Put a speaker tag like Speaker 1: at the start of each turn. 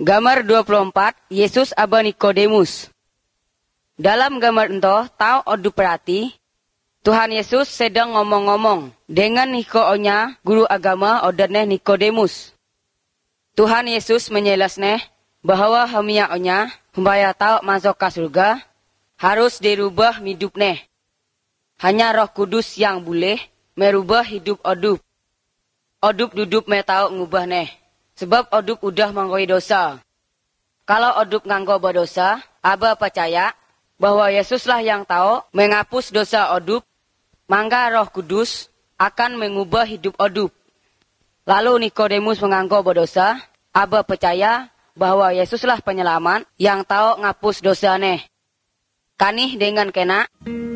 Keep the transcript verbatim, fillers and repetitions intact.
Speaker 1: Gambar dua puluh empat, Yesus aba Nikodemus. Dalam gambar ento, tau odu perhati, Tuhan Yesus sedang ngomong-ngomong dengan Niko-onya, guru agama odane Nikodemus. Tuhan Yesus menjelasne bahwa hamia-onya, supaya tau masuk ke surga, harus dirubah hidupne. Hanya Roh Kudus yang boleh merubah hidup odup. Odup duduk me tau ngubahne. Sebab odup udah mangkoi dosa. Kalau odup nganggo berdosa, aba percaya bahwa Yesuslah yang tahu menghapus dosa odup, mangga Roh Kudus akan mengubah hidup odup. Lalu Nikodemus menganggo berdosa, aba percaya bahwa Yesuslah penyelamat yang tahu ngapus dosane. Kanih dengan kena